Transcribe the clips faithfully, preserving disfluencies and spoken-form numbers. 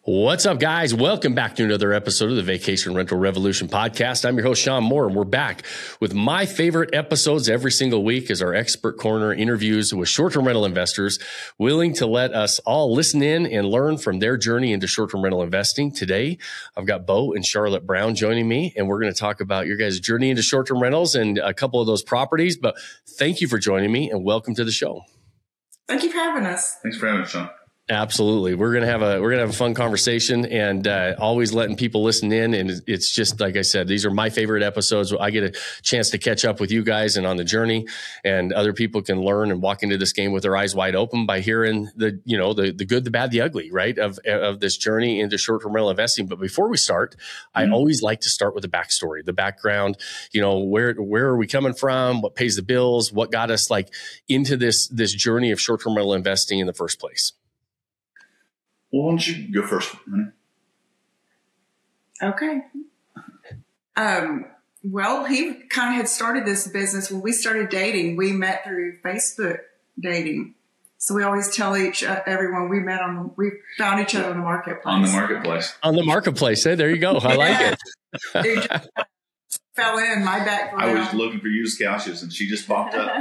What's up, guys? Welcome back to another episode of the Vacation Rental Revolution podcast. I'm your host, Sean Moore, and we're back with my favorite episodes every single week as our expert corner interviews with short-term rental investors willing to let us all listen in and learn from their journey into short-term rental investing. Today, I've got Bo and Charlotte Brown joining me, and we're going to talk about your guys' journey into short-term rentals and a couple of those properties. But thank you for joining me, and welcome to the show. Thank you for having us. Thanks for having us, Sean. Absolutely. We're going to have a, we're going to have a fun conversation and uh, always letting people listen in. And it's just, like I said, these are my favorite episodes. I get a chance to catch up with you guys and on the journey, and other people can learn and walk into this game with their eyes wide open by hearing the, you know, the, the good, the bad, the ugly, right, of, of this journey into short-term rental investing. But before we start, mm-hmm. I always like to start with the backstory, the background, you know, where, where are we coming from? What pays the bills? What got us like into this, this journey of short-term rental investing in the first place? Well, why don't you go first, honey? Okay. Um, well, he kind of had started this business when we started dating. We met through Facebook dating. So we always tell each uh, everyone we met on, we found each other on the marketplace. On the marketplace. On the marketplace. Hey, there you go. I like yeah. it. Dude, just fell in my background. I was looking for used couches and she just popped up.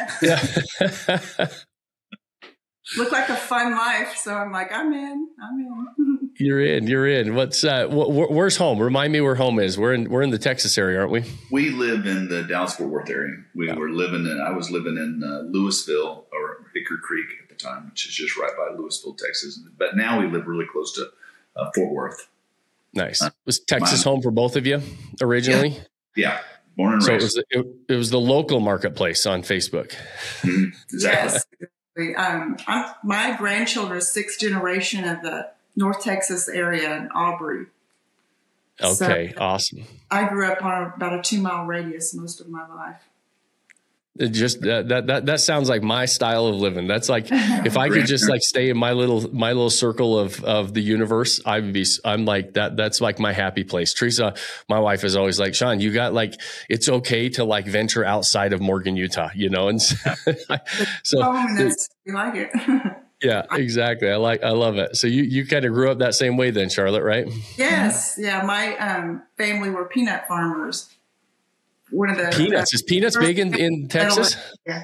Yeah. Looked like a fun life, so I'm like, I'm in, I'm in. You're in, you're in. What's uh, wh- where's home? Remind me where home is. We're in, we're in the Texas area, aren't we? We live in the Dallas-Fort Worth area. We yeah. were living in, I was living in uh, Louisville or Hickory Creek at the time, which is just right by Louisville, Texas. But now we live really close to uh, Fort Worth. Nice. Uh, was Texas home for both of you originally? Yeah, yeah. Born and so raised. So it was, it, it was the local marketplace on Facebook. Mm-hmm. Exactly. Yes. Um, I'm, my grandchildren are sixth generation of the North Texas area in Aubrey. Okay, so awesome. I grew up on about a two mile radius most of my life. It just that, that that that sounds like my style of living. That's like if I could just like stay in my little my little circle of of the universe, I'd be. I'm like that. That's like my happy place. Teresa, my wife, is always like, Sean, you got like it's okay to like venture outside of Morgan, Utah, you know. And so, so oh, and that's, you like it. Yeah, exactly. I like I love it. So you you kind of grew up that same way then, Charlotte, right? Yes. Yeah. My um, family were peanut farmers. One of the peanuts. Uh, is peanuts big in, in Texas? Yeah.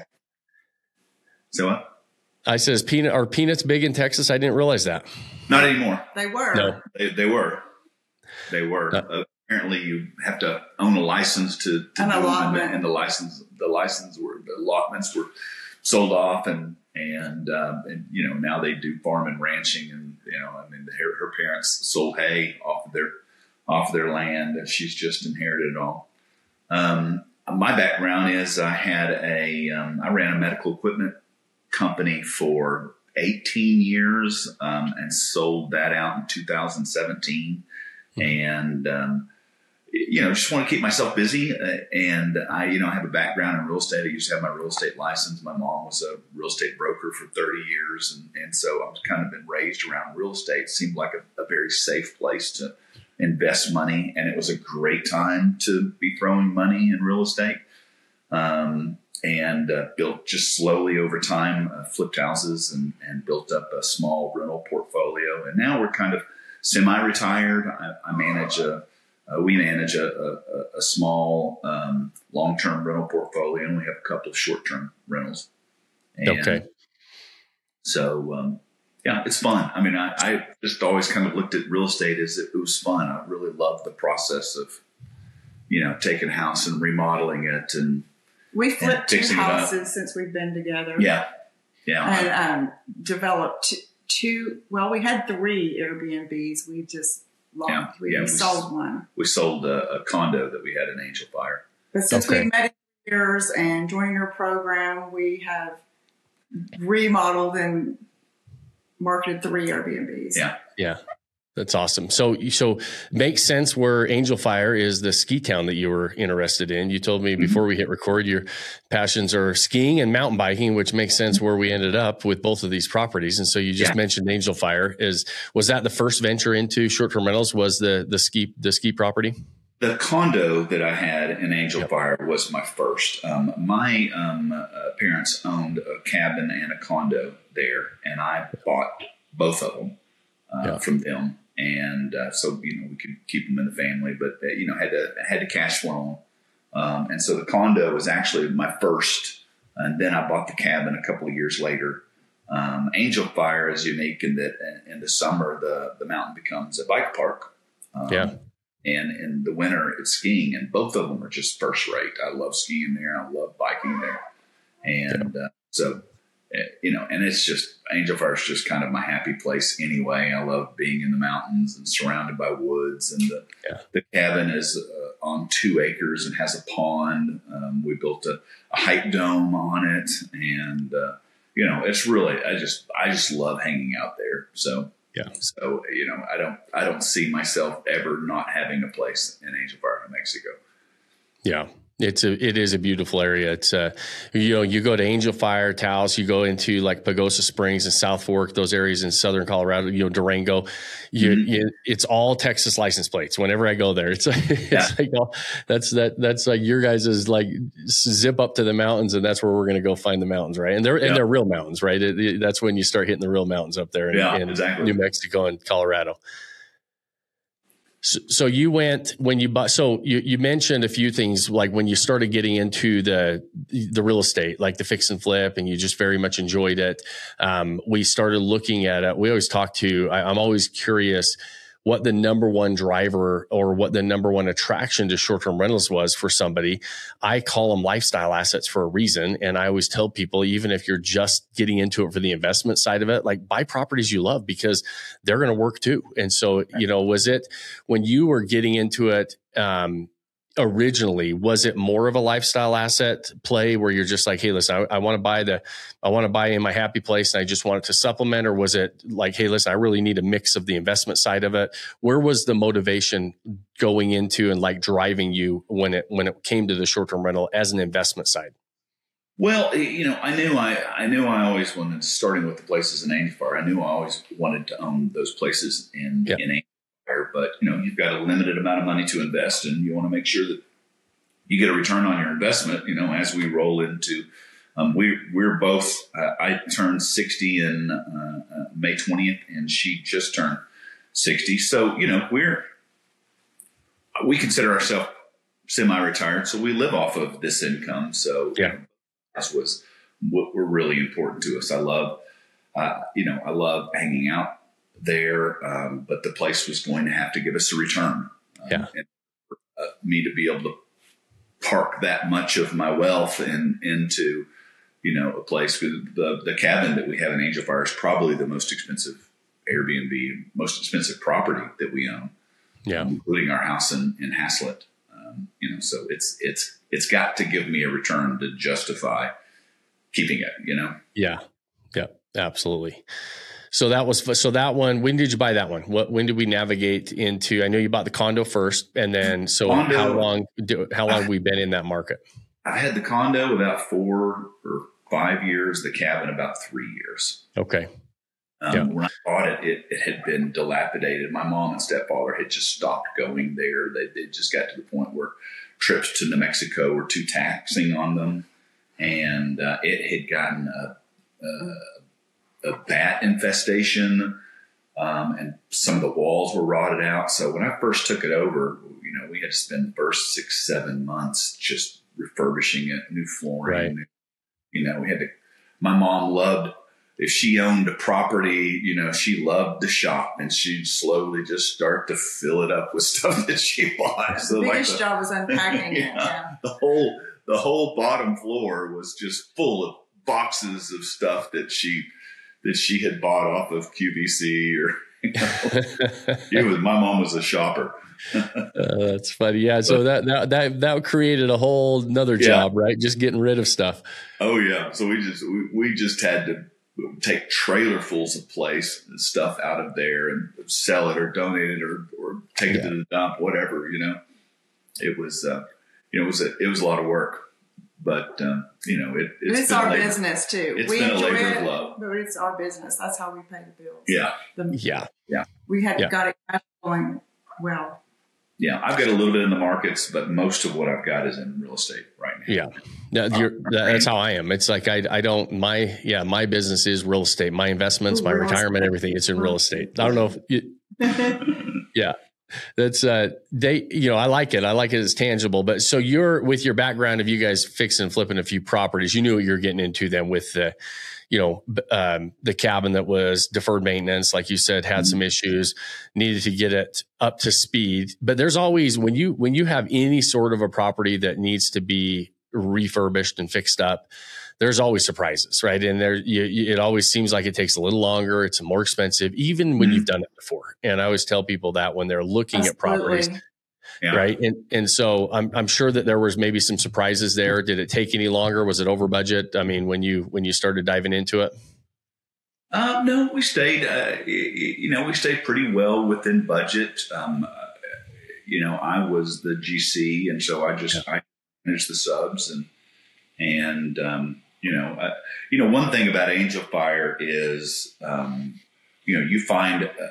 So what? I says peanut are peanuts big in Texas? I didn't realize that. Not anymore. They were. No. They, they were. They were. No. Uh, apparently, you have to own a license to, to An do allotment. them, and the license, the license were the allotments were sold off, and and, um, and you know now they do farm and ranching, and you know I mean her, her parents sold hay off of their off of their land, and she's just inherited it all. Um, my background is I had a, um, I ran a medical equipment company for eighteen years, um, and sold that out in two thousand seventeen. Mm-hmm. And, um, you know, just want to keep myself busy. Uh, and I, you know, I have a background in real estate. I used to have my real estate license. My mom was a real estate broker for thirty years. And, and so I've kind of been raised around real estate. It seemed like a, a very safe place to invest money, and it was a great time to be throwing money in real estate. Um, and uh, built just slowly over time, uh, flipped houses and, and built up a small rental portfolio. And now we're kind of semi-retired. I, I manage a, uh, we manage a, a, a small um, long-term rental portfolio, and we have a couple of short-term rentals. And okay. So, um, yeah, it's fun. I mean, I, I just always kind of looked at real estate as it, it was fun. I really loved the process of, you know, taking a house and remodeling it. And we flipped and two houses since we've been together. Yeah. Yeah. And um, developed two, well, we had three Airbnbs. We just lost, yeah, we, yeah, we we sold one. We sold a, a condo that we had in Angel Fire. But since okay. we've met years and joined your program, we have remodeled and marketed three Airbnbs. Yeah. Yeah. That's awesome. So, so makes sense where Angel Fire is the ski town that you were interested in. You told me mm-hmm. before we hit record, your passions are skiing and mountain biking, which makes sense where we ended up with both of these properties. And so you just yeah. mentioned Angel Fire. Is, was that the first venture into short-term rentals? Was the, the ski, the ski property? The condo that I had in Angel yep. Fire was my first. Um, my um, uh, parents owned a cabin and a condo there, and I bought both of them uh, yep. from them. and uh, so you know we could keep them in the family, but uh, you know had to had to cash flow them, um, and so the condo was actually my first, and then I bought the cabin a couple of years later. Um, Angel Fire is unique in that in the summer the the mountain becomes a bike park, um, yeah, and in the winter it's skiing, and both of them are just first rate. I love skiing there, I love biking there, and yeah. uh, so. You know, and it's just Angel Fire is just kind of my happy place anyway. I love being in the mountains and surrounded by woods, and the yeah. the cabin is uh, on two acres and has a pond. Um, we built a, a hike dome on it, and uh, you know, it's really I just I just love hanging out there. So yeah, so you know, I don't I don't see myself ever not having a place in Angel Fire, New Mexico. Yeah. It's a, it is a beautiful area. It's uh you know, you go to Angel Fire, Taos, you go into like Pagosa Springs and South Fork, those areas in Southern Colorado, you know, Durango, you, mm-hmm. you it's all Texas license plates. Whenever I go there, it's like, it's yeah. like, all, that's, that, that's like your guys is like zip up to the mountains, and that's where we're going to go find the mountains. Right. And they're, yeah. and they're real mountains, right? It, it, that's when you start hitting the real mountains up there in, yeah, in exactly. New Mexico and Colorado. So, so you went when you bought, so you, you mentioned a few things, like when you started getting into the, the real estate, like the fix and flip, and you just very much enjoyed it. Um, we started looking at it. We always talk to, I, I'm always curious what the number one driver or what the number one attraction to short-term rentals was for somebody. I call them lifestyle assets for a reason. And I always tell people, even if you're just getting into it for the investment side of it, like buy properties you love because they're going to work too. And so, you know, was it when you were getting into it, um, originally, was it more of a lifestyle asset play where you're just like, hey, listen, I, I want to buy the, I want to buy in my happy place and I just want it to supplement? Or was it like, hey, listen, I really need a mix of the investment side of it? Where was the motivation going into and like driving you when it, when it came to the short-term rental as an investment side? Well, you know, I knew I, I knew I always wanted, starting with the places in Angel Fire, I knew I always wanted to own those places in, yeah. in Angel Fire. But, you know, you've got a limited amount of money to invest, and you want to make sure that you get a return on your investment, you know, as we roll into, um, we, we're both, uh, I turned sixty in uh, uh, May twentieth, and she just turned sixty. So, you know, we're, we consider ourselves semi-retired, so we live off of this income. So, yeah. You know, this was what were really important to us. I love, uh, you know, I love hanging out there, um, but the place was going to have to give us a return. Um, yeah. And for uh, me to be able to park that much of my wealth in, into, you know, a place. The, the cabin that we have in Angel Fire is probably the most expensive Airbnb, most expensive property that we own. Yeah. Um, including our house in, in Haslett. Um, you know, so it's, it's, it's got to give me a return to justify keeping it, you know? Yeah. Yeah, absolutely. So that was, so that one, when did you buy that one? What, when did we navigate into, I know you bought the condo first, and then, so condo, how long, do, how long have we been in that market? I've had the condo about four or five years, the cabin about three years. Okay. Um, yeah. When I bought it, it, it had been dilapidated. My mom and stepfather had just stopped going there. They, they just got to the point where trips to New Mexico were too taxing on them. And uh, it had gotten a, a, a bat infestation, um, and some of the walls were rotted out. So when I first took it over, you know, we had to spend the first six, seven months just refurbishing it, new flooring. Right. New, you know, we had to, my mom loved, if she owned a property, you know, she loved the shop, and she'd slowly just start to fill it up with stuff that she bought. So the biggest like the, job was unpacking yeah, it. Yeah. The whole, the whole bottom floor was just full of boxes of stuff that she, that she had bought off of Q V C or, you know, it was, my mom was a shopper. uh, that's funny. Yeah. So that, that, that, that created a whole another yeah. job, right? Just getting rid of stuff. Oh yeah. So we just, we, we just had to take trailerfuls of place and stuff out of there and sell it or donate it or, or take it yeah. to the dump, whatever, you know. It was, uh, you know, it was a, it was a lot of work, but, um, you know, it, it's, it's our business too. It's we been a enjoy labor it, of love. But it's our business. That's how we pay the bills. Yeah. The, yeah. Yeah. We had yeah. got it going well. Yeah. I've got a little bit in the markets, but most of what I've got is in real estate right now. Yeah. That, you're, that's how I am. It's like, I, I don't, my, yeah, my business is real estate, my investments, Ooh, my real retirement, estate. everything. It's in real estate. I don't know if you, Yeah. That's uh they you know I like it I like it as tangible. But so you're, with your background of you guys fixing and flipping a few properties, you knew what you were getting into then with the you know um the cabin that was deferred maintenance, like you said, had mm-hmm. some issues, needed to get it up to speed. But there's always, when you when you have any sort of a property that needs to be refurbished and fixed up, there's always surprises, right? And there, you, you, it always seems like it takes a little longer. It's more expensive, even when mm-hmm. you've done it before. And I always tell people that when they're looking Absolutely. At properties, yeah. right? And and so I'm I'm sure that there was maybe some surprises there. Did it take any longer? Was it over budget? I mean, when you when you started diving into it? Um, no, we stayed. Uh, you know, we stayed pretty well within budget. Um, uh, you know, I was the G C, and so I just yeah. I managed the subs and and. Um, You know, uh, you know, one thing about Angel Fire is, um, you know, you find uh,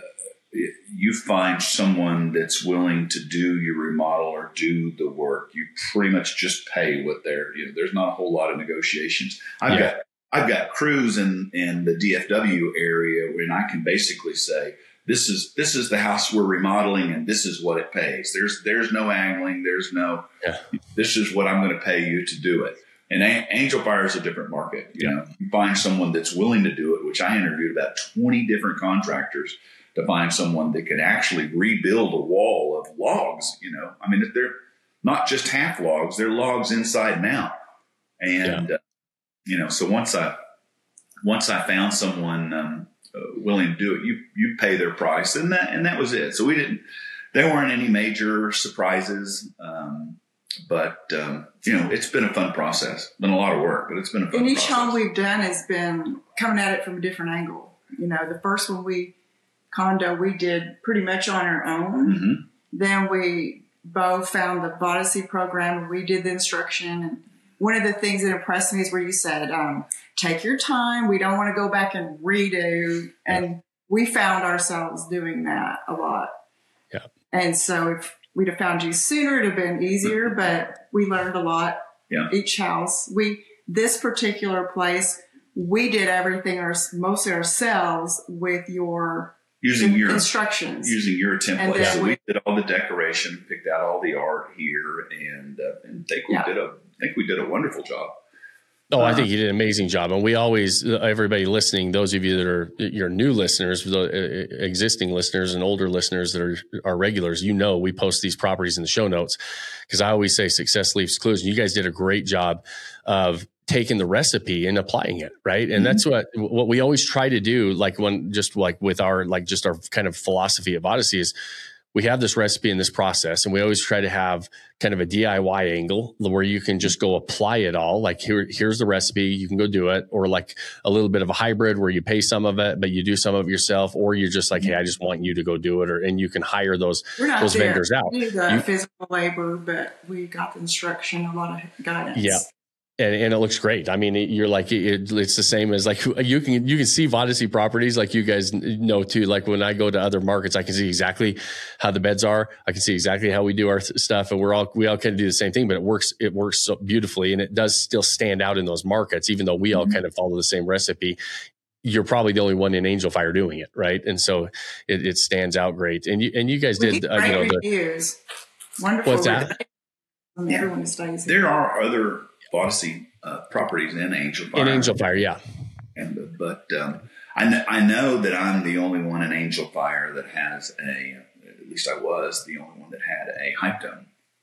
you find someone that's willing to do your remodel or do the work. You pretty much just pay what they're. You know, there's not a whole lot of negotiations. I've yeah. got I've got crews in in the D F W area, and I can basically say, this is this is the house we're remodeling, and this is what it pays. There's there's no angling. There's no. Yeah. This is what I'm going to pay you to do it. And Angel Fire is a different market. You know, you find someone that's willing to do it, which I interviewed about twenty different contractors to find someone that can actually rebuild a wall of logs. You know, I mean, they're not just half logs; they're logs inside and out. And yeah. uh, you know, so once I once I found someone um, uh, willing to do it, you you pay their price, and that and that was it. So we didn't. There weren't any major surprises. Um, But, um, you know, it's been a fun process. Been a lot of work, but it's been a fun process. And each process. home we've done has been coming at it from a different angle. You know, the first one we, condo, we did pretty much on our own. Mm-hmm. Then we both found the Vodacy program and we did the instruction. And one of the things that impressed me is where you said, um, take your time. We don't want to go back and redo. And yeah. we found ourselves doing that a lot. Yeah. And so if we'd have found you sooner, it'd have been easier, but we learned a lot. Yeah. Each house, we, this particular place, we did everything our, mostly ourselves with your using in, your instructions, using your template. So we, we did all the decoration, picked out all the art here, and uh, and think we yeah. did a I think we did a wonderful job. Oh, I think you did an amazing job. And we always, everybody listening, those of you that are your new listeners, the existing listeners and older listeners that are, are regulars, you know, we post these properties in the show notes because I always say success leaves clues. And you guys did a great job of taking the recipe and applying it. Right. And mm-hmm. that's what, what we always try to do. Like when, just like with our, like just our kind of philosophy of Vodacy is, we have this recipe and this process, and we always try to have kind of a D I Y angle where you can just go apply it all. Like here, here's the recipe, you can go do it, or like a little bit of a hybrid where you pay some of it, but you do some of it yourself, or you're just like, hey, I just want you to go do it, or and you can hire those those there. vendors out. We did the you, physical labor, but we got the instruction, a lot of guidance. Yeah. And, and it looks great. I mean, it, you're like, it, it's the same as like, you can, you can see Vodacy properties like you guys know too. Like when I go to other markets, I can see exactly how the beds are. I can see exactly how we do our th- stuff. And we're all, we all kind of do the same thing, but it works, it works so beautifully. And it does still stand out in those markets, even though we mm-hmm. all kind of follow the same recipe. You're probably the only one in Angel Fire doing it. Right. And so it, it stands out great. And you, and you guys we did, uh, you know, reviews. The, Wonderful. What's that? Everyone stays there here. Are other Vodacy Uh, properties in Angel Fire. In Angel Fire, yeah. And but um, I know I know that I'm the only one in Angel Fire that has a. At least I was the only one that had a hype dome,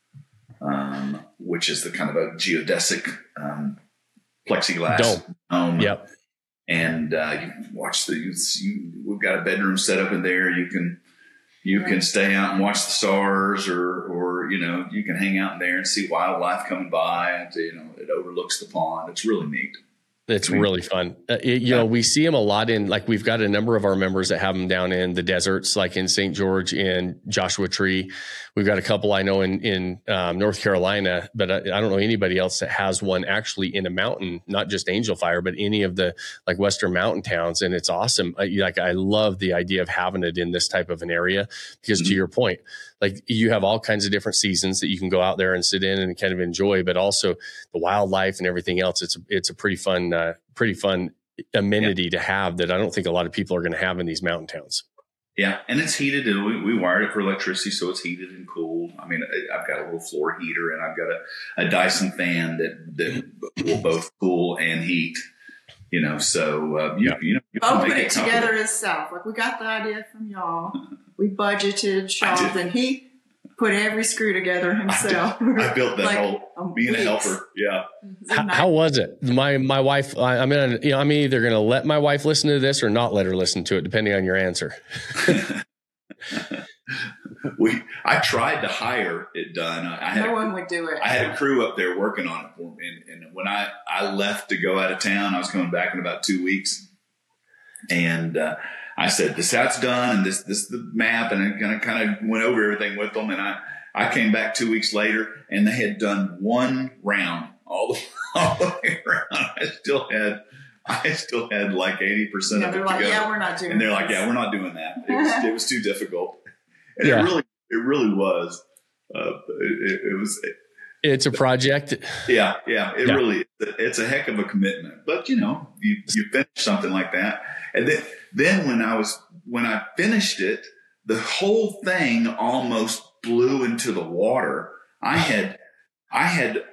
um, which is the kind of a geodesic um, plexiglass dome. dome. Yep. And uh, you watch the. You, we've got a bedroom set up in there. You can. You can stay out and watch the stars, or, or you know, you can hang out in there and see wildlife coming by. And, you know, it overlooks the pond. It's really neat. It's really fun. Uh, it, you yeah. know, we see them a lot in, like, we've got a number of our members that have them down in the deserts, like in Saint George and Joshua Tree. We've got a couple I know in, in um, North Carolina, but I, I don't know anybody else that has one actually in a mountain, not just Angel Fire, but any of the like Western mountain towns. And it's awesome. I, like, I love the idea of having it in this type of an area because mm-hmm. to your point, like you have all kinds of different seasons that you can go out there and sit in and kind of enjoy, but also the wildlife and everything else. It's, it's a pretty fun, uh, pretty fun amenity yeah. to have that I don't think a lot of people are going to have in these mountain towns. Yeah, and it's heated. And we, we wired it for electricity, so it's heated and cooled. I mean, I've got a little floor heater, and I've got a, a Dyson fan that that will both cool and heat. You know, so uh, you, yeah. you know, you I'll put it, it together itself. Like we got the idea from y'all. We budgeted, shopped, and he put every screw together himself. I, did, I built that like, whole being a helper. Yeah. How, how was it? My my wife. I, I'm gonna. You know, I'm either gonna let my wife listen to this or not let her listen to it, depending on your answer. we. I tried to hire it done. I had no a, one would do it. I had a crew up there working on it for me, and, and when I I left to go out of town, I was coming back in about two weeks, and. Uh, I said, this out's done, and this this is the map, and I kind of kind of went over everything with them. And I, I came back two weeks later, and they had done one round all the, all the way around. I still had I still had like eighty percent yeah, of it they're to like, go. yeah, we're not doing. And they're this. like, yeah, we're not doing that. It was, it was too difficult, and yeah. it really it really was. Uh, it, it, it was. It, It's a project. Yeah, yeah, it yeah. really it's a heck of a commitment. But you know, you you finish something like that, and then then when I was when I finished it, the whole thing almost blew into the water. I had I had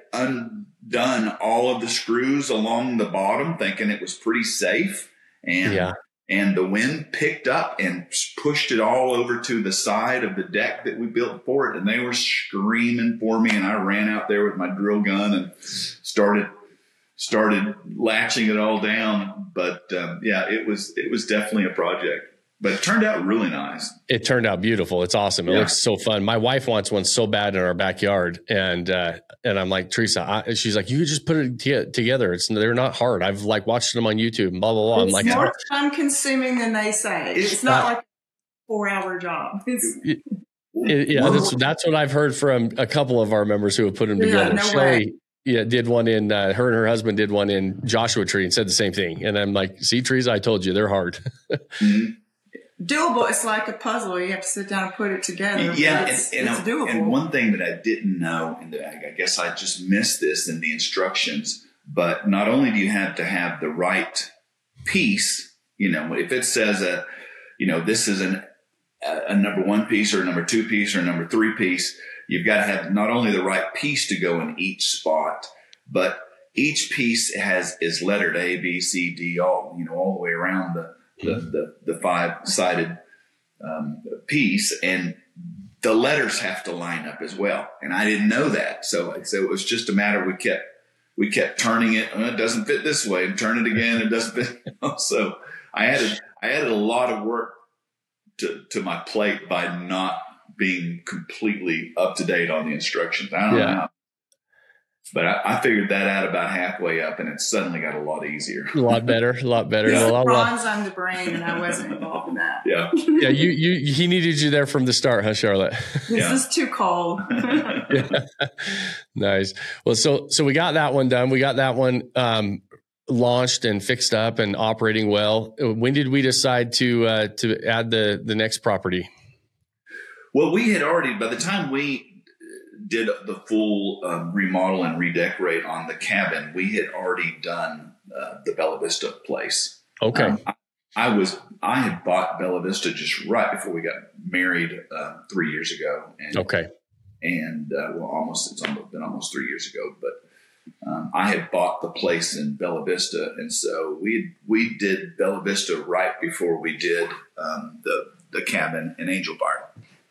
undone all of the screws along the bottom, thinking it was pretty safe, and yeah. and the wind picked up and pushed it all over to the side of the deck that we built for it. And they were screaming for me. And I ran out there with my drill gun and started, started latching it all down. But, um, yeah, it was, it was definitely a project, but it turned out really nice. It turned out beautiful. It's awesome. It yeah. looks so fun. My wife wants one so bad in our backyard. And, uh, and I'm like, Teresa, I, she's like, you just put it t- together. It's, they're not hard. I've like watched them on YouTube and blah, blah, blah. It's I'm like, more time consuming than they say. It's, it's not uh, like a four hour job. It's, it, it, yeah, that's, that's what I've heard from a couple of our members who have put them yeah, together. No Shelly, way. yeah, did one in, uh, her and her husband did one in Joshua Tree and said the same thing. And I'm like, see, Teresa, I told you they're hard. mm-hmm. Doable. It's like a puzzle. You have to sit down and put it together. Yeah, it's, and, and, it's doable. And one thing that I didn't know, and I guess I just missed this in the instructions, but not only do you have to have the right piece, you know, if it says a, you know, this is an, a, a number one piece or a number two piece or a number three piece, you've got to have not only the right piece to go in each spot, but each piece has is lettered A, B, C, D, all, you know, all the way around the, the, the, the five-sided um, piece, and the letters have to line up as well. And I didn't know that. So, so it was just a matter, we kept we kept turning it, oh, it doesn't fit this way, and turn it again, it doesn't fit. You know? So I added I added a lot of work to, to my plate by not being completely up to date on the instructions. I don't yeah. know how. But I, I figured that out about halfway up, and it suddenly got a lot easier. A lot better, a lot better. He's a the lot, bronze on the brain, and I wasn't involved in that. Yeah, yeah. You, you, he needed you there from the start, huh, Charlotte? This yeah. is too cold. yeah. Nice. Well, so so we got that one done. We got that one um, launched and fixed up and operating well. When did we decide to uh, to add the the next property? Well, we had already, by the time we did the full um, remodel and redecorate on the cabin, we had already done uh, the Bella Vista place. Okay. Um, I, I was, I had bought Bella Vista just right before we got married uh, three years ago. And, okay. And, uh, well, almost, it's almost been almost three years ago, but um, I had bought the place in Bella Vista. And so we, we did Bella Vista right before we did um, the, the cabin in Angel Fire.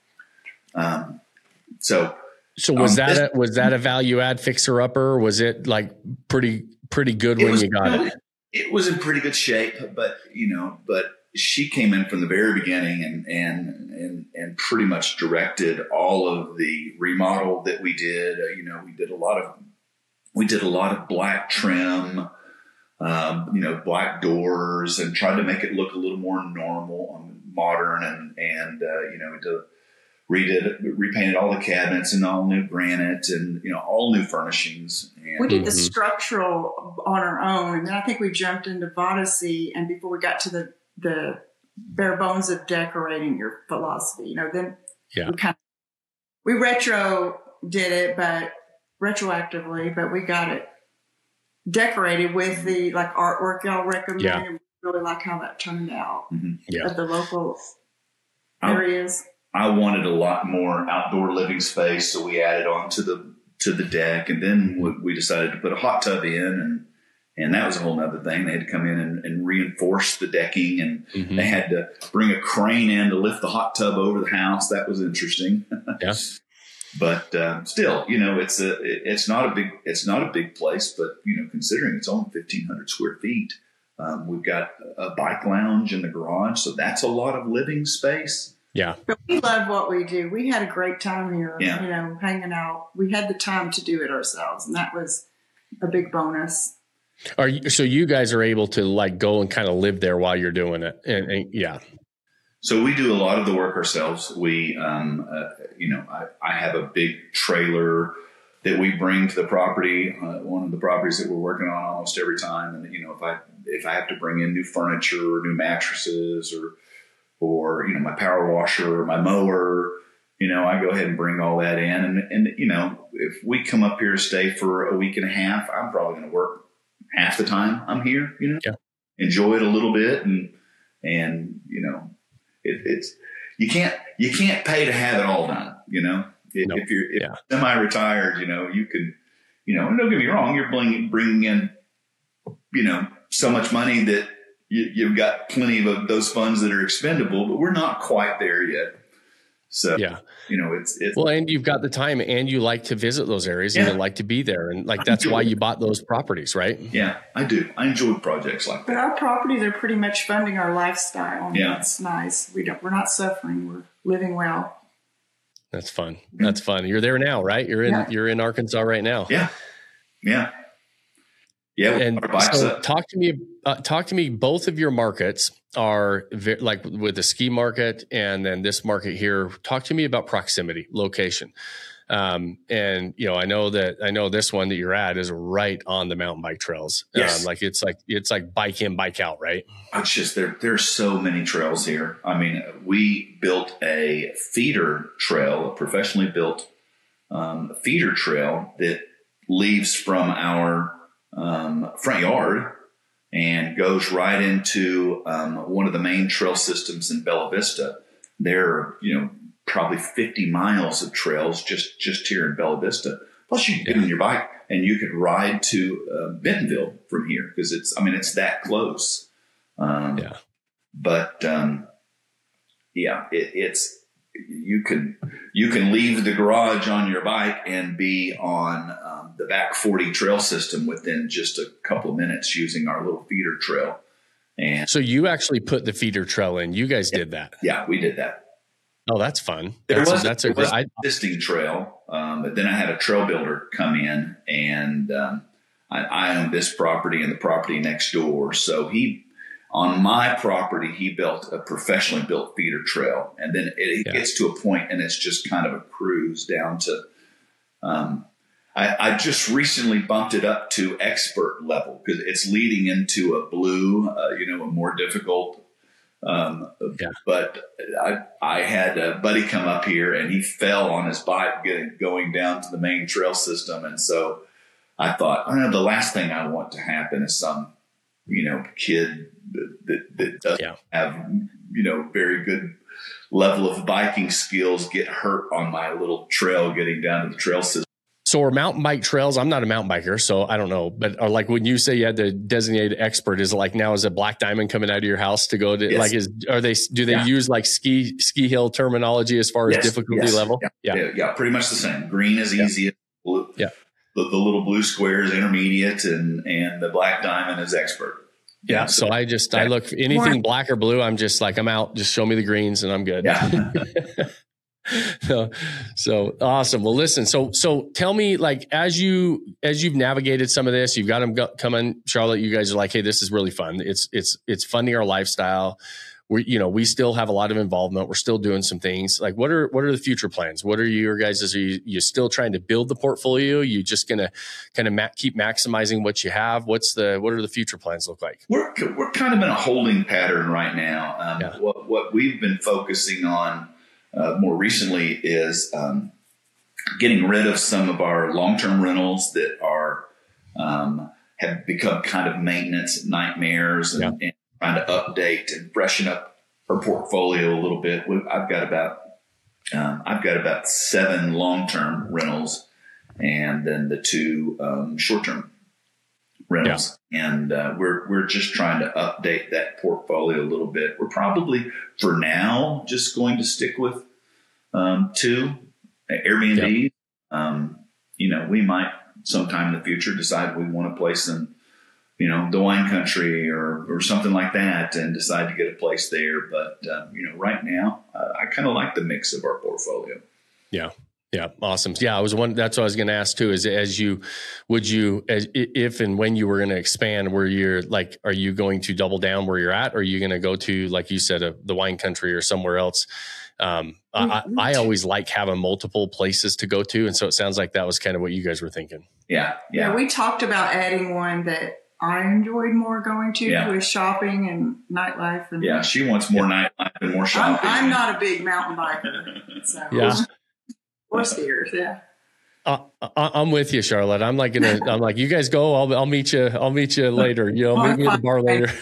Um, so, So was um, that this, a, was that a value add fixer upper? Was it like pretty pretty good when was, you got it? It was in pretty good shape, but you know, but she came in from the very beginning and and and and pretty much directed all of the remodel that we did. Uh, you know, we did a lot of we did a lot of black trim, um, you know, black doors, and tried to make it look a little more normal and modern, and and uh, you know, to redid, repainted all the cabinets and all new granite and, you know, all new furnishings. And we did mm-hmm. the structural on our own. And then I think we jumped into Vodacy. And before we got to the, the bare bones of decorating your philosophy, you know, then yeah. we kind of, we retro did it, but retroactively, but we got it decorated with the like artwork y'all recommend. Yeah. And we really like how that turned out mm-hmm. yeah. at the local areas. I, I wanted a lot more outdoor living space, so we added on to the to the deck, and then we, we decided to put a hot tub in, and and that was a whole other thing. They had to come in and, and reinforce the decking, and mm-hmm. they had to bring a crane in to lift the hot tub over the house. That was interesting. Yeah. But uh, still, you know, it's a it's not a big it's not a big place, but you know, considering it's only fifteen hundred square feet, um, we've got a bike lounge in the garage, so that's a lot of living space. Yeah, but we love what we do. We had a great time here. Yeah. You know, hanging out. We had the time to do it ourselves, and that was a big bonus. Are you, so you guys are able to like go and kind of live there while you're doing it, and, and yeah. So we do a lot of the work ourselves. We, um, uh, you know, I, I have a big trailer that we bring to the property, uh, one of the properties that we're working on almost every time. And, you know, if I, if I have to bring in new furniture or new mattresses or, or, you know, my power washer or my mower, you know, I go ahead and bring all that in. And, and, you know, if we come up here to stay for a week and a half, I'm probably going to work half the time I'm here, you know, yeah. enjoy it a little bit. And, and, you know, It, it's you can't you can't pay to have it all done. You know, if, no. if you're if yeah. semi-retired, you know, you can, you know, and don't get me wrong, you're bringing bringing in, you know, so much money that you, you've got plenty of those funds that are expendable, but we're not quite there yet. So yeah, you know, it's it's well, and you've got the time, and you like to visit those areas, yeah. and you like to be there, and like that's why you bought those properties, right? Yeah, I do. I enjoy projects like that. But our properties are pretty much funding our lifestyle. And yeah, that's nice. We don't. We're not suffering. We're living well. That's fun. That's fun. You're there now, right? You're in. Yeah. You're in Arkansas right now. Yeah, yeah, yeah. And so talk to me. Uh, talk to me. Both of your markets are ve- like with the ski market and then this market here. Talk to me about proximity, location. Um, and you know, I know that I know this one that you're at is right on the mountain bike trails. Yes. Um, like it's like, it's like bike in, bike out, right? It's just, there, there's so many trails here. I mean, we built a feeder trail, a professionally built, um, feeder trail that leaves from our, um, front yard and goes right into, um, one of the main trail systems in Bella Vista. There are, you know, probably fifty miles of trails just, just here in Bella Vista. Plus you can get yeah. on your bike and you could ride to uh, Bentonville from here because it's, I mean, it's that close. Um, yeah. But, um, yeah, it, it's, you can, you can leave the garage on your bike and be on um, the back forty trail system within just a couple of minutes using our little feeder trail. And so you actually put the feeder trail in. You guys yeah, did that. Yeah, we did that. Oh, that's fun. There that's was, a, that's there a was great, an existing trail, um, but then I had a trail builder come in, and um, I, I own this property and the property next door. So he, on my property, he built a professionally built feeder trail, and then it, it yeah. gets to a point, and it's just kind of a cruise down to. Um, I, I just recently bumped it up to expert level because it's leading into a blue, uh, you know, a more difficult. Um, yeah. But I, I had a buddy come up here and he fell on his bike getting, going down to the main trail system. And so I thought, I know the last thing I want to happen is some, you know, kid that, that, that doesn't yeah. have, you know, very good level of biking skills get hurt on my little trail getting down to the trail system. So are mountain bike trails? I'm not a mountain biker, so I don't know. But are like when you say you had the designated expert, is it like now is a Black Diamond coming out of your house to go to yes. like is are they do they yeah. use like ski ski hill terminology as far as yes. difficulty yes. level? Yeah. Yeah. yeah, yeah, pretty much the same. Green is yeah. easy. Blue, yeah, the, the little blue square is intermediate, and and the Black Diamond is expert. Yeah, yeah so, so I just yeah. I look anything More. black or blue. I'm just like I'm out. Just show me the greens, and I'm good. Yeah. so, so awesome. Well, listen, so, so tell me, like, as you, as you've navigated some of this, you've got them go, coming, Charlotte, you guys are like, hey, this is really fun. It's, it's, it's funding our lifestyle. We, you know, we still have a lot of involvement. We're still doing some things. Like, what are, what are the future plans? What are your guys, are you, you still trying to build the portfolio? You just going to kind of ma- keep maximizing what you have? What's the, what are the future plans look like? We're, we're kind of in a holding pattern right now. Um, yeah. what, what we've been focusing on, Uh, more recently is um, getting rid of some of our long-term rentals that are um, have become kind of maintenance nightmares and, yeah. and trying to update and freshen up her portfolio a little bit. I've got about um, I've got about seven long-term rentals, and then the two um, short-term rentals. Yeah. And uh, we're we're just trying to update that portfolio a little bit. We're probably for now just going to stick with um, two Airbnb. Yeah. Um, you know, we might sometime in the future decide we want a place in, you know, the wine country or, or something like that and decide to get a place there. But, um, you know, right now, uh, I kind of like the mix of our portfolio. Yeah. Yeah. Awesome. Yeah. I was one, that's what I was going to ask too, is as you, would you, as if and when you were going to expand, where you're like, are you going to double down where you're at? Or are you going to go to, like you said, a, the wine country or somewhere else? Um, mm-hmm. I, I always like having multiple places to go to. And so it sounds like that was kind of what you guys were thinking. Yeah. Yeah. yeah we talked about adding one that I enjoyed more going to yeah. with shopping and nightlife. And yeah. She wants more yeah. nightlife and more shopping. I'm, I'm not a big mountain biker. So yeah. Or skiers. Yeah. Uh, I'm with you, Charlotte. I'm like gonna. I'm like, you guys go. I'll I'll meet you. I'll meet you later. You know, meet me at the bar later.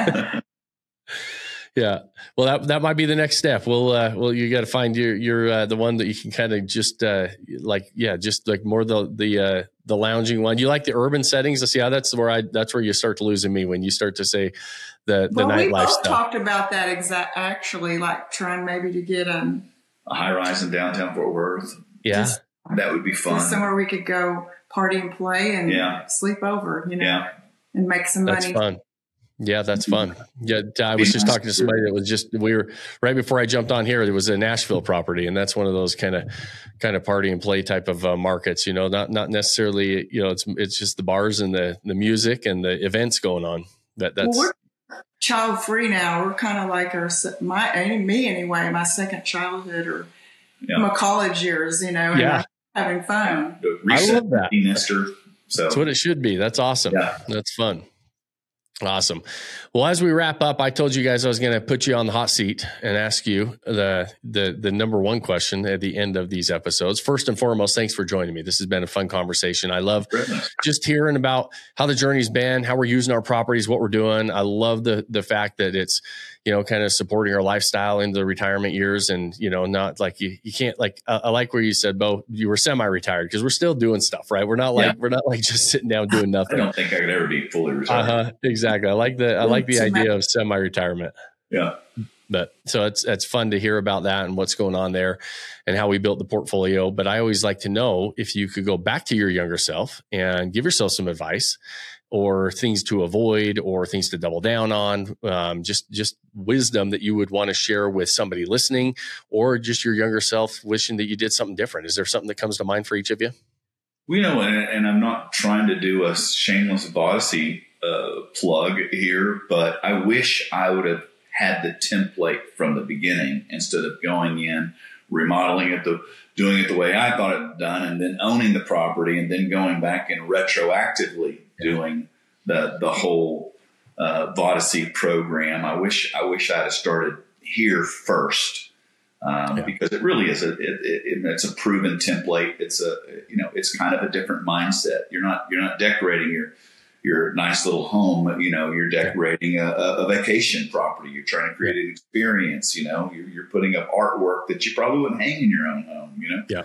Yeah. Well, that that might be the next step. We'll uh, well, you got to find your your uh, the one that you can kind of just uh, like yeah, just like more the the uh, the lounging one. You like the urban settings? I see how that's where I that's where you start losing me when you start to say the the well, nightlife we both stuff. Talked about that exact actually, like trying maybe to get um, a high rise in downtown Fort Worth. Yeah. Just, that would be fun. Somewhere we could go party and play and yeah. sleep over, you know, yeah. and make some that's money. That's fun. Yeah, that's fun. Yeah, I was just talking to somebody that was just, we were right before I jumped on here. There was a Nashville property, and that's one of those kind of, kind of party and play type of uh, markets. You know, not not necessarily. You know, it's it's just the bars and the the music and the events going on. That that's. Well, we're child free now. We're kind of like our my me anyway. My second childhood or yeah. my college years. You know, yeah, and having fun. I love that. Nester, so that's what it should be. That's awesome. Yeah. That's fun. Awesome. Well, as we wrap up, I told you guys I was going to put you on the hot seat and ask you the, the, the number one question at the end of these episodes. First and foremost, thanks for joining me. This has been a fun conversation. I love just hearing about how the journey's been, how we're using our properties, what we're doing. I love the, the fact that it's, you know, kind of supporting our lifestyle into the retirement years and, you know, not like you, you can't like, uh, I like where you said, Bo, you were semi-retired because we're still doing stuff, right? We're not like, yeah. we're not like just sitting down doing nothing. I don't think I could ever be fully retired. Uh-huh. Exactly. I like the, I like the idea of semi-retirement. Yeah. But so it's, it's fun to hear about that and what's going on there and how we built the portfolio. But I always like to know if you could go back to your younger self and give yourself some advice or things to avoid or things to double down on, um, just just wisdom that you would want to share with somebody listening or just your younger self wishing that you did something different. Is there something that comes to mind for each of you? We know, and, and I'm not trying to do a shameless Vodacy uh, plug here, but I wish I would have had the template from the beginning instead of going in, remodeling it, the, doing it the way I thought it was done, and then owning the property and then going back and retroactively doing the the whole uh, Vodacy program. I wish I wish I'd have started here first um, yeah. because it really is a it, it, it's a proven template. It's a you know it's kind of a different mindset. You're not you're not decorating your your nice little home. You know you're decorating a, a vacation property. You're trying to create an experience. You know you're, you're putting up artwork that you probably wouldn't hang in your own home. You know yeah.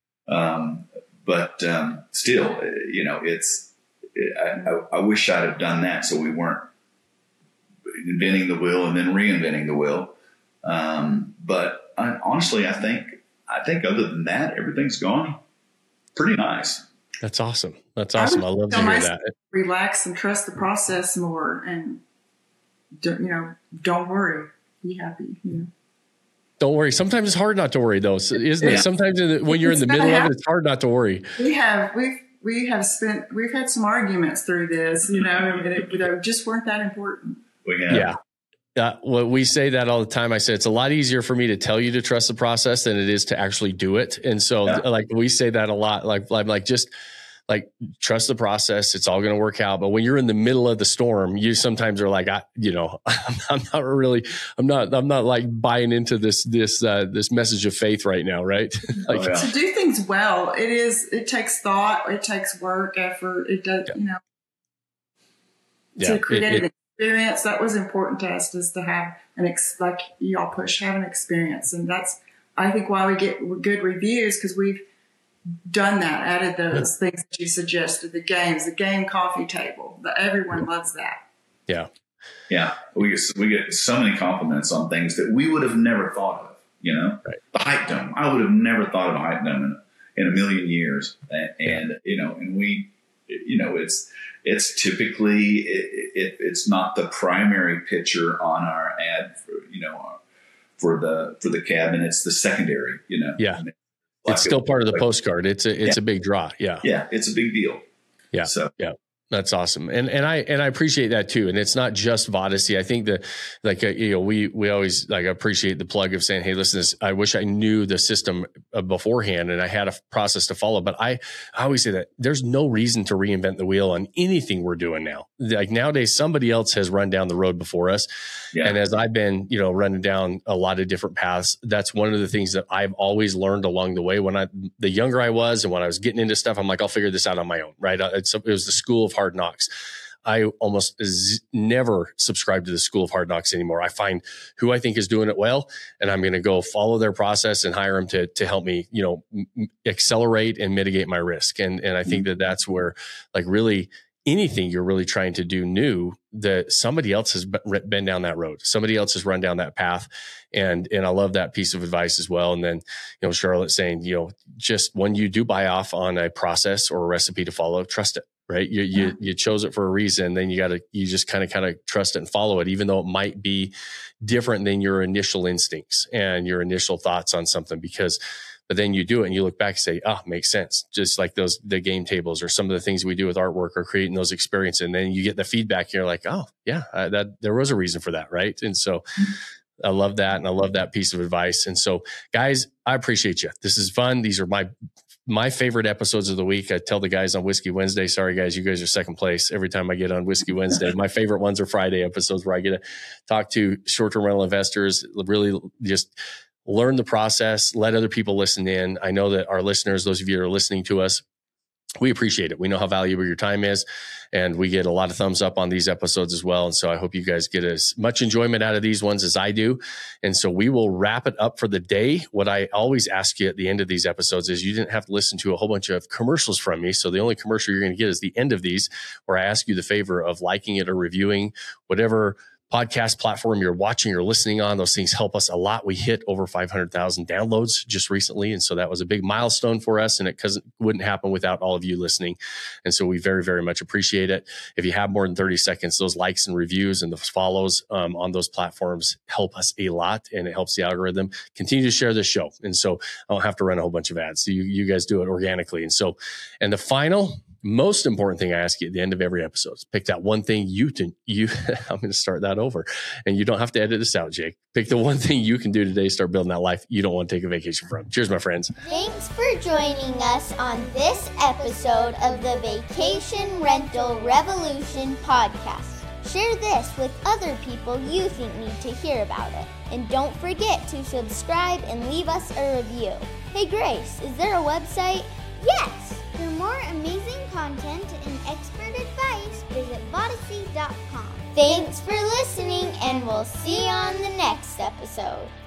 Um, but um, still, you know it's. I, I, I wish I'd have done that so we weren't inventing the wheel and then reinventing the wheel. Um, but I, honestly, I think I think other than that, everything's gone pretty nice. That's awesome. That's awesome. I, I love to hear that. Relax and trust the process more, and you know, don't worry, be happy. You know. Don't worry. Sometimes it's hard not to worry, though, isn't yeah. it? Sometimes in the, when you're it's in the middle happen. of it, it's hard not to worry. We have we've. We have spent, we've had some arguments through this, you know, and it, it just weren't that important. We have. Yeah. Uh, well, we say that all the time. I say it's a lot easier for me to tell you to trust the process than it is to actually do it. And so yeah. like we say that a lot, like, like, like just like trust the process. It's all going to work out. But when you're in the middle of the storm, you sometimes are like, I, you know, I'm, I'm not really, I'm not, I'm not like buying into this, this, uh, this message of faith right now. Right. like, oh, yeah. To do things well, it is, it takes thought, it takes work, effort. It does, yeah. you know, yeah, to create it, an experience that was important to us is to have an ex, like y'all push, have an experience. And that's, I think, why we get good reviews, because we've done that, added those things that you suggested, the games, the game coffee table. The, everyone loves that. Yeah. Yeah. We get, we get so many compliments on things that we would have never thought of, you know, right. The Hype Dome. I would have never thought of a Hype Dome in, in a million years. And, and yeah. you know, and we, you know, it's, it's typically, it, it, it's not the primary picture on our ad for, you know, for the, for the cabin. It's the secondary, you know. Yeah. And it's still part of the postcard. It's a, it's yeah. a big draw. Yeah. Yeah. It's a big deal. Yeah. So, yeah. That's awesome. And, and I, and I appreciate that too. And it's not just Vodyssey. I think that like, uh, you know, we, we always like appreciate the plug of saying, hey, listen, this, I wish I knew the system uh, beforehand and I had a process to follow. But I, I always say that there's no reason to reinvent the wheel on anything we're doing now. Like nowadays, somebody else has run down the road before us. Yeah. And as I've been, you know, running down a lot of different paths, that's one of the things that I've always learned along the way. When I, the younger I was and when I was getting into stuff, I'm like, I'll figure this out on my own. Right. It's, it was the school of hard knocks. I almost z- never subscribe to the school of hard knocks anymore. I find who I think is doing it well, and I'm going to go follow their process and hire them to to help me, you know, m- accelerate and mitigate my risk. And and I think that that's where, like, really anything you're really trying to do new, that somebody else has been down that road. Somebody else has run down that path. And, and I love that piece of advice as well. And then, you know, Charlotte saying, you know, just when you do buy off on a process or a recipe to follow, trust it, right? You, yeah. you, you chose it for a reason. Then you got to, you just kind of, kind of trust it and follow it, even though it might be different than your initial instincts and your initial thoughts on something, because but then you do it and you look back and say, oh, makes sense. Just like those, the game tables or some of the things we do with artwork or creating those experiences. And then you get the feedback and you're like, oh yeah, I, that there was a reason for that. Right. And so I love that. And I love that piece of advice. And so guys, I appreciate you. This is fun. These are my, my favorite episodes of the week. I tell the guys on Whiskey Wednesday, sorry guys, you guys are second place every time I get on Whiskey Wednesday. My favorite ones are Friday episodes where I get to talk to short-term rental investors, really just learn the process, let other people listen in. I know that our listeners, those of you that are listening to us, we appreciate it. We know how valuable your time is, and we get a lot of thumbs up on these episodes as well. And so I hope you guys get as much enjoyment out of these ones as I do. And so we will wrap it up for the day. What I always ask you at the end of these episodes is you didn't have to listen to a whole bunch of commercials from me. So the only commercial you're going to get is the end of these, where I ask you the favor of liking it or reviewing whatever podcast platform you're watching or listening on. Those things help us a lot. We hit over five hundred thousand downloads just recently. And so that was a big milestone for us, and it wouldn't happen without all of you listening. And so we very, very much appreciate it. If you have more than thirty seconds, those likes and reviews and those follows um, on those platforms help us a lot, and it helps the algorithm continue to share this show. And so I don't have to run a whole bunch of ads. So you, you guys do it organically. And so, and the final most important thing I ask you at the end of every episode is pick that one thing you can, you, I'm going to start that over, and you don't have to edit this out, Jake. Pick the one thing you can do today, start building that life you don't want to take a vacation from. Cheers, my friends. Thanks for joining us on this episode of the Vacation Rental Revolution podcast. Share this with other people you think need to hear about it. And don't forget to subscribe and leave us a review. Hey, Grace, is there a website? Yes! For more amazing content and expert advice, visit Vodyssey dot com. Thanks for listening, and we'll see you on the next episode.